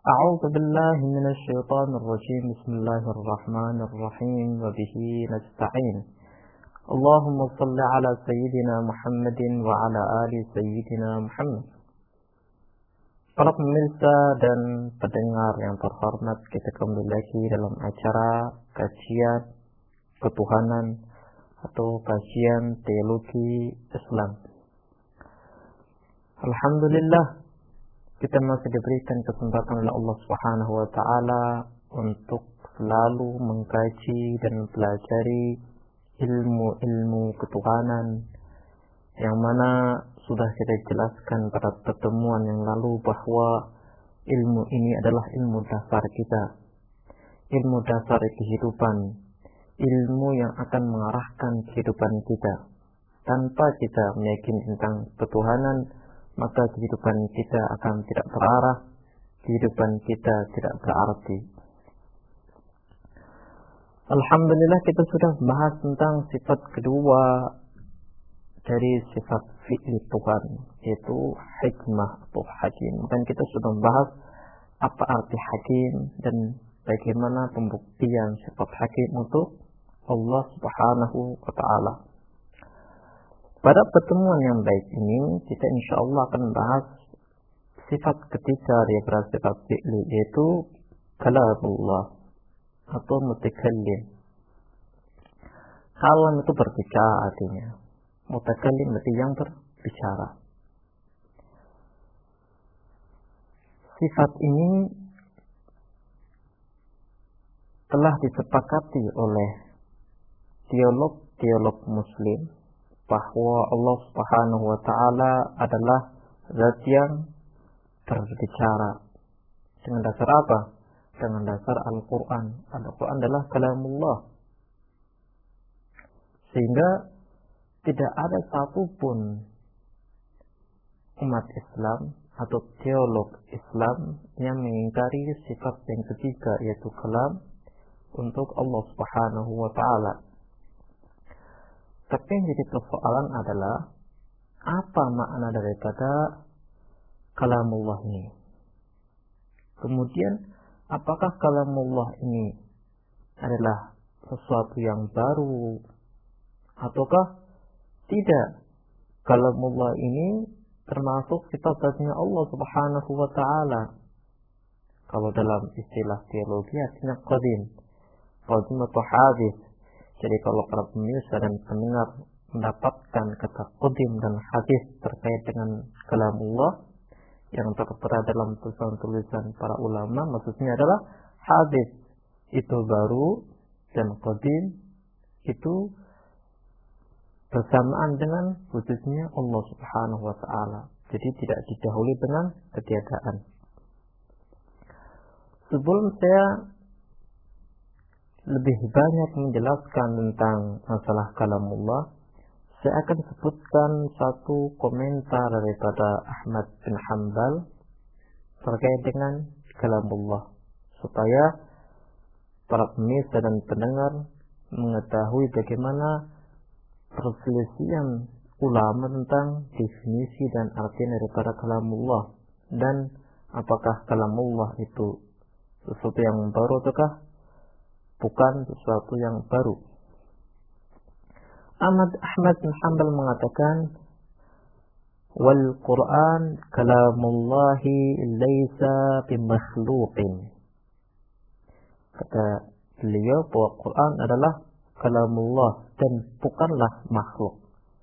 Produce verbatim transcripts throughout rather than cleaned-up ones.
أعوذ بالله من الشيطان الرجيم بسم الله الرحمن الرحيم وبه نستعين اللهم صل على سيدنا محمد وعلى آل سيدنا Muhammad. Para pemirsa dan pendengar yang terhormat, kita kembali lagi dalam acara kajian ketuhanan atau kajian teologi Islam. Alhamdulillah, kita masih diberikan kesempatan oleh Allah Subhanahu wa taala untuk selalu mengkaji dan mempelajari ilmu-ilmu ketuhanan yang mana sudah kita jelaskan pada pertemuan yang lalu bahwa ilmu ini adalah ilmu dasar kita, ilmu dasar kehidupan, ilmu yang akan mengarahkan kehidupan kita. Tanpa kita meyakini tentang ketuhanan, maka kehidupan kita akan tidak terarah, kehidupan kita tidak berarti. Alhamdulillah, kita sudah bahas tentang sifat kedua dari sifat fi'li Tuhan, yaitu hikmah atau hakim. Dan kita sudah bahas apa arti hakim dan bagaimana pembuktian sifat hakim untuk Allah Subhanahu wa ta'ala. Pada pertemuan yang baik ini, kita insya Allah akan bahas sifat ketiga daripada sifat fi'li, yaitu kalamullah atau mutakallim. Kalam itu berbicara artinya, mutakallim berarti yang berbicara. Sifat ini telah disepakati oleh teolog-teolog muslim bahwa Allah Subhanahu wa ta'ala adalah zat yang berbicara. Dengan dasar apa? Dengan dasar Al-Quran. Al-Quran adalah kalamullah. Sehingga tidak ada satupun umat Islam atau teolog Islam yang mengingkari sifat yang ketiga, yaitu kalam untuk Allah Subhanahu wa ta'ala. Tapi yang jadi persoalan adalah apa makna daripada kalamullah ini? Kemudian apakah kalamullah ini adalah sesuatu yang baru ataukah tidak? Kalamullah ini termasuk sifat-sifatnya Allah Subhanahu wa ta'ala. Kalau dalam istilah teologi artinya qadim, qadim atau hadis. Jadi kalau para pemirsa dan pendengar mendapatkan kata qadim dan hadis terkait dengan kalamullah yang tertera dalam tulisan-tulisan para ulama, maksudnya adalah hadis itu baru dan qadim itu bersamaan dengan wujudnya Allah Subhanahu wa ta'ala. Jadi tidak didahului dengan ketiadaan. Sebelum saya lebih banyak menjelaskan tentang masalah kalamullah, saya akan sebutkan satu komentar daripada Ahmad bin Hanbal terkait dengan kalamullah, supaya para pemirsa dan pendengar mengetahui bagaimana perselisihan ulama tentang definisi dan arti daripada kalamullah, dan apakah kalamullah itu sesuatu yang baru ataukah bukan sesuatu yang baru. Ahmad Ahmad bin Hanbal mengatakan, wal Quran kalamullahi laisa bimakhluqin. Kata beliau bahwa Quran adalah kalamullah dan bukanlah makhluk.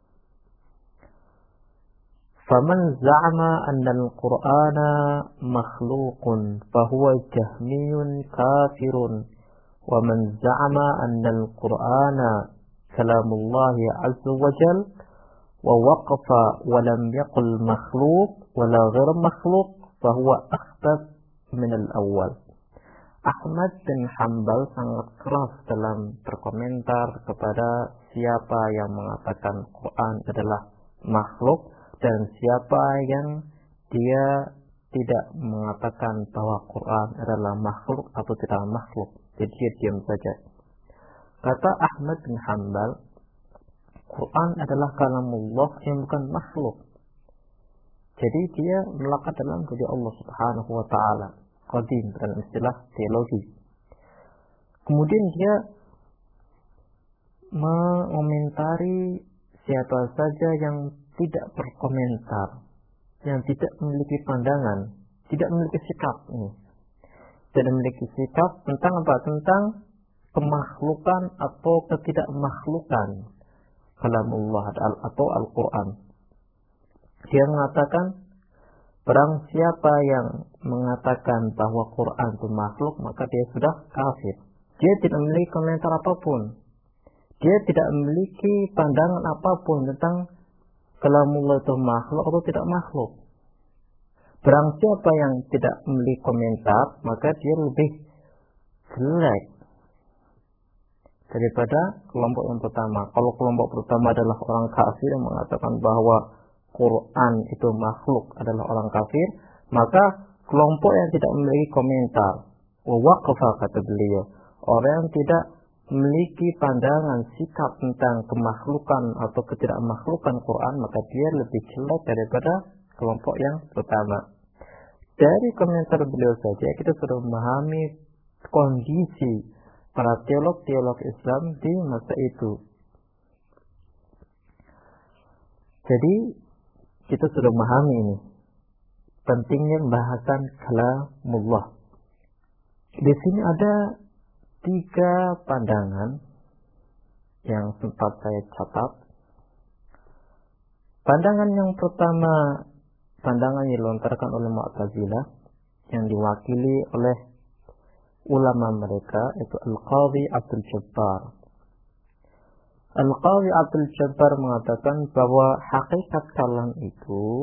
Faman za'ama anna al-Qur'ana makhluqun fahuwa jahmiyun kafirun. ومن زعم أن القرآن كلام الله عز وجل ووقف ولم يقل مخلوق ولا غير مخلوق فهو أخبث من الأول. Ahmad bin Hanbal sangat keras dalam berkomentar kepada siapa yang mengatakan Quran adalah makhluk dan siapa yang dia tidak mengatakan bahwa Quran adalah makhluk atau tidak makhluk. Jadi dia diam saja. Kata Ahmad bin Hanbal, Quran adalah kalamullah yang bukan makhluk. Jadi dia melekat dalam diri Allah Subhanahu wa ta'ala. qadim dalam istilah teologi. Kemudian dia mengomentari siapa saja yang tidak berkomentar, yang tidak memiliki pandangan, tidak memiliki sikap ini. Tidak memiliki sikap tentang apa? Tentang kemakhlukan atau ketidakmakhlukan kalamullah atau Al-Quran. Dia mengatakan, barang siapa yang mengatakan bahwa Quran itu makhluk, maka dia sudah kafir. Dia tidak memiliki komentar apapun. Dia tidak memiliki pandangan apapun tentang kalamullah itu makhluk atau tidak makhluk. Barang siapa yang tidak memiliki komentar, maka dia lebih jelek daripada kelompok yang pertama. Kalau kelompok pertama adalah orang kafir yang mengatakan bahwa Quran itu makhluk adalah orang kafir, maka kelompok yang tidak memiliki komentar, waqafa kata beliau, orang yang tidak memiliki pandangan sikap tentang kemakhlukan atau ketidakmakhlukan Quran, maka dia lebih jelek daripada kelompok yang pertama. Dari komentar beliau saja kita sudah memahami kondisi para teolog-teolog Islam di masa itu. Jadi kita sudah memahami ini pentingnya pembahasan kalamullah. Di sini ada tiga pandangan yang sempat saya catat. Pandangan yang pertama, pandangan yang dilontarkan oleh Mu'tazilah yang diwakili oleh ulama mereka, itu Al-Qadhi Abdul Jabbar. Al-Qadhi Abdul Jabbar mengatakan bahwa hakikat kalam itu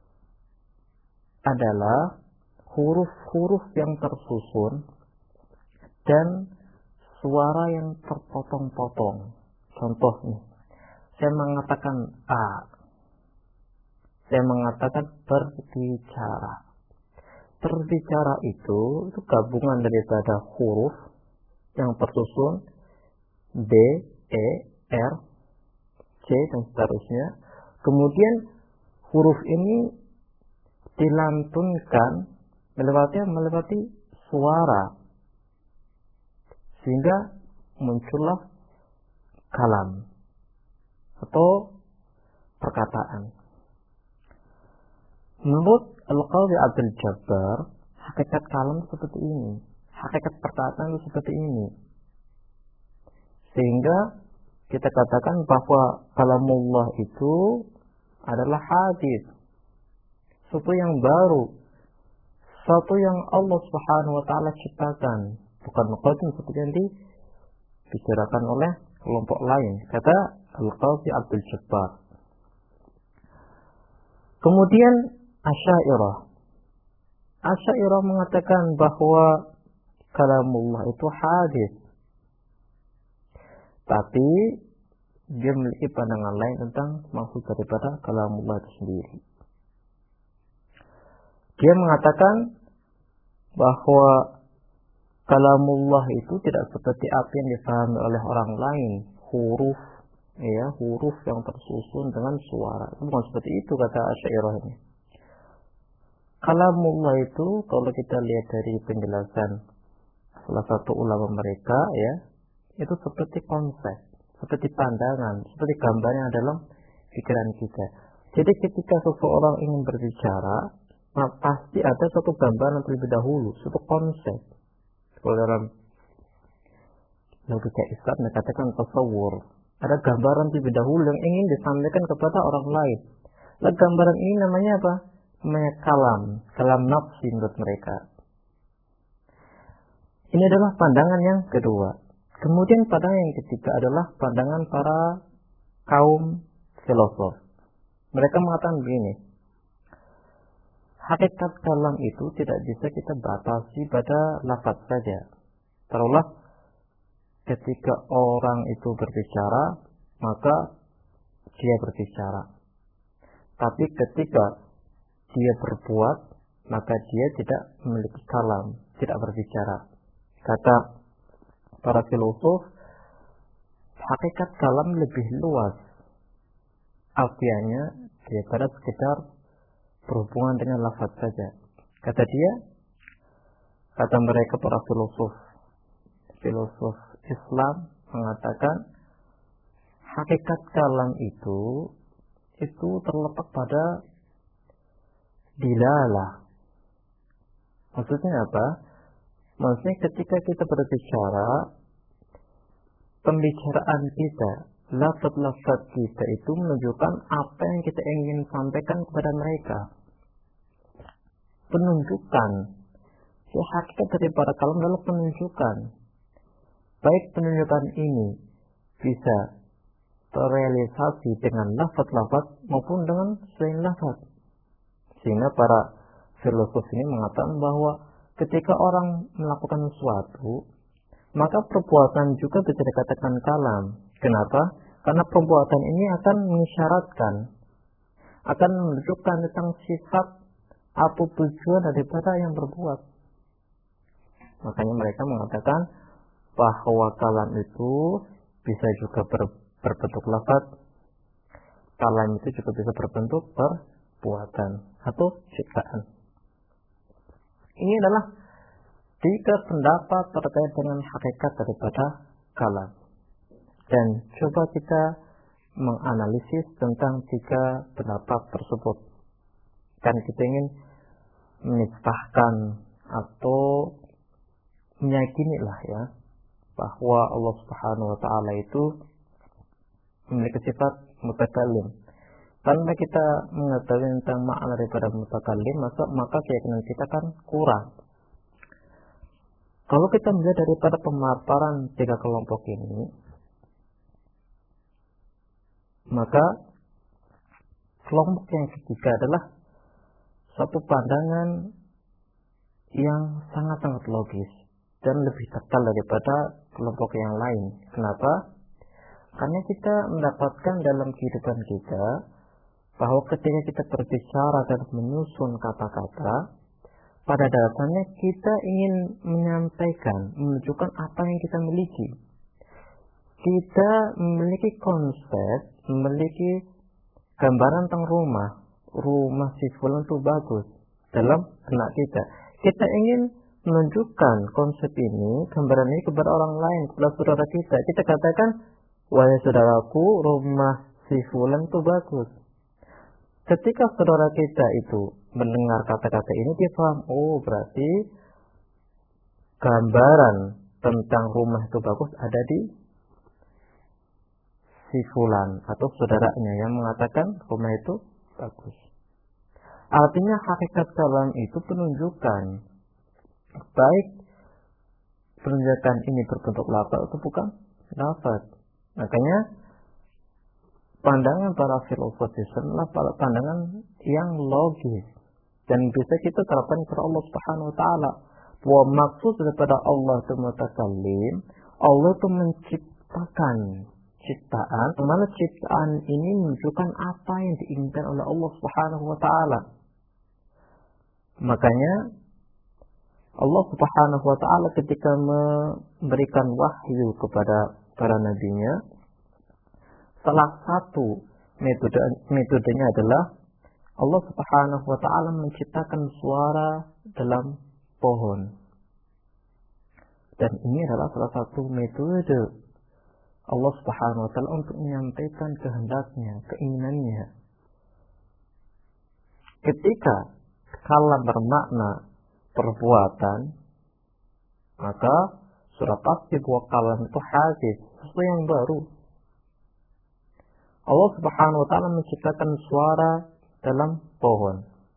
adalah huruf-huruf yang tersusun dan suara yang terpotong-potong. Contohnya, saya mengatakan A, saya mengatakan berbicara. Berbicara itu, itu gabungan daripada huruf yang tersusun B, E, R, C, dan seterusnya. Kemudian huruf ini dilantunkan melewati melewati suara, sehingga muncullah kalam atau perkataan. Menurut Al-Qadhi Abdul Jabbar, hakikat kalam seperti ini, hakikat perkataan itu seperti ini. Sehingga kita katakan bahwa kalamullah itu adalah hadis, sesuatu yang baru, sesuatu yang Allah Subhanahu wa taala ciptakan, bukan qadim seperti yang dibicarakan oleh kelompok lain, kata Al-Qadhi Abdul Jabbar. Kemudian Asy'ariyah. Asy'ariyah mengatakan bahwa kalamullah itu hadis, tapi dia memiliki pandangan lain tentang maksud daripada kalamullah itu sendiri. Dia mengatakan bahwa kalamullah itu tidak seperti apa yang difahami oleh orang lain, huruf, ya, huruf yang tersusun dengan suara. Itu bukan seperti itu, kata Asy'ariyah ini. Kalamullah itu kalau kita lihat dari penjelasan salah satu ulama mereka, ya, itu seperti konsep, seperti pandangan, seperti gambarnya dalam pikiran kita. Jadi ketika seseorang ingin berbicara, nah pasti ada suatu gambaran terlebih dahulu, suatu konsep. Kalau dalam logika Islam dikatakan tasawwur, ada gambaran terlebih dahulu yang ingin disampaikan kepada orang lain. Nah, gambaran ini namanya apa? Namanya kalam, kalam nafsi menurut mereka. Ini adalah pandangan yang kedua. Kemudian pandangan yang ketiga adalah pandangan para kaum filosof. Mereka mengatakan begini, hakikat kalam itu tidak bisa kita batasi pada lafaz saja. Taruhlah ketika orang itu berbicara, maka dia berbicara. Tapi ketika dia berbuat, maka dia tidak memiliki kalam, tidak berbicara. Kata para filosof, hakikat kalam lebih luas artinya daripada sekedar berhubungan dengan lafaz saja. Kata dia, Kata mereka para filosof, filosof Islam mengatakan hakikat kalam itu itu terletak pada dilalah. Maksudnya apa? Maksudnya ketika kita berbicara, pembicaraan kita, lafaz-lafaz kita itu menunjukkan apa yang kita ingin sampaikan kepada mereka. Penunjukan. Si hakikat dari para kalam adalah penunjukan. Baik penunjukan ini bisa terrealisasi dengan lafaz-lafaz maupun dengan selain lafaz. Sehingga para filosof ini mengatakan bahwa ketika orang melakukan sesuatu, maka perbuatan juga bisa dikatakan kalam. Kenapa? Karena perbuatan ini akan mengisyaratkan, akan menunjukkan tentang sifat atau tujuan daripada yang berbuat. Makanya mereka mengatakan bahwa kalam itu bisa juga ber, berbentuk lafaz, kalam itu juga bisa berbentuk perbuatan atau ciptaan. Ini adalah tiga pendapat terkait dengan hakikat daripada kalam. Dan coba kita menganalisis tentang tiga pendapat tersebut. Dan kita ingin menisbahkan atau meyakini lah ya bahwa Allah Subhanahu wa taala itu memiliki sifat mutakallim. Tanpa kita mengetahui tentang makna daripada mutakallim, maka maka keyakinan kita kan kurang. Kalau kita melihat daripada pemaparan tiga kelompok ini, maka kelompok yang ketiga adalah satu pandangan yang sangat-sangat logis dan lebih tepat daripada kelompok yang lain. Kenapa? Karena kita mendapatkan dalam kehidupan kita bahwa ketika kita berbicara dan menyusun kata-kata, pada dasarnya kita ingin menyampaikan, menunjukkan apa yang kita miliki. Kita memiliki konsep, memiliki gambaran tentang rumah. Rumah si fulan itu bagus dalam benak kita. Kita ingin menunjukkan konsep ini, gambaran ini kepada orang lain, kepada saudara kita. Kita katakan, wahai saudaraku, rumah si fulan itu bagus. Ketika saudara kita itu mendengar kata-kata ini, dia paham, oh berarti gambaran tentang rumah itu bagus ada di si fulan atau saudaranya yang mengatakan rumah itu bagus. Artinya hakikat kalam itu penunjukan, baik penunjukan ini berbentuk lafaz atau bukan lafaz. Makanya pandangan para filosof adalah pandangan yang logis dan bisa kita terapkan kepada Allah Subhanahu wa taala. Bahwa maksud daripada Allah itu mutakallim, Allah itu menciptakan ciptaan, mana ciptaan ini menunjukkan apa yang diinginkan oleh Allah Subhanahu wa taala. Makanya Allah Subhanahu wa taala ketika memberikan wahyu kepada para nabinya, salah satu metode metodenya adalah Allah Subhanahu wa taala menciptakan suara dalam pohon. Dan ini adalah salah satu metode Allah Subhanahu wa taala untuk menyampaikan kehendaknya, keinginannya. Ketika kalam bermakna perbuatan, maka sudah pasti bahwa kalam itu hadis, sesuatu yang baru. Allah Subhanahu wa taala menciptakan suara dalam pohon,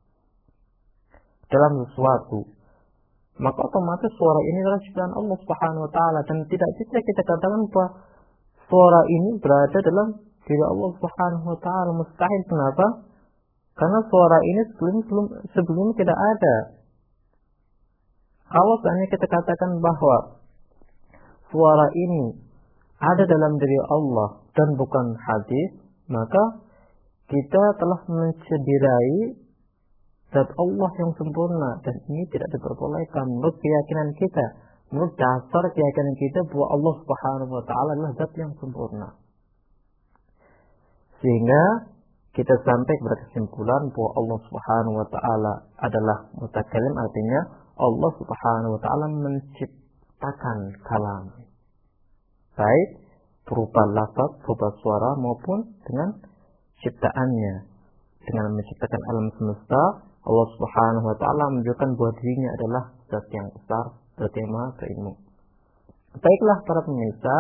dalam sesuatu. Maka otomatis suara ini adalah ciptaan Allah Subhanahu wa taala dan tidak bisa kita katakan bahwa suara ini berada dalam diri Allah Subhanahu wa taala. Mustahil. Kenapa? Karena suara ini sebelum sebelum sebelumnya tidak ada. Kalau seandainya kita katakan bahwa suara ini ada dalam diri Allah dan bukan hadis, maka kita telah mencederai zat Allah yang sempurna, dan ini tidak diperbolehkan menurut keyakinan kita, menurut dasar keyakinan kita bahwa Allah Subhanahu wa taala adalah zat yang sempurna. Sehingga kita sampai kepada kesimpulan bahwa Allah Subhanahu wa taala adalah mutakallim, artinya Allah Subhanahu wa taala menciptakan kalam. Baik berupa lafaz, berupa suara maupun dengan ciptaannya. Dengan menciptakan alam semesta, Allah Subhanahu wa taala menunjukkan bahwa dirinya adalah zat yang besar, zat yang maha berilmu. Baiklah para pemirsa,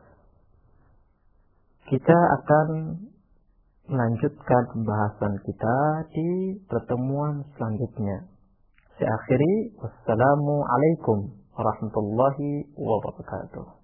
kita akan melanjutkan pembahasan kita di pertemuan selanjutnya. Saya akhiri, wassalamualaikum warahmatullahi wabarakatuh.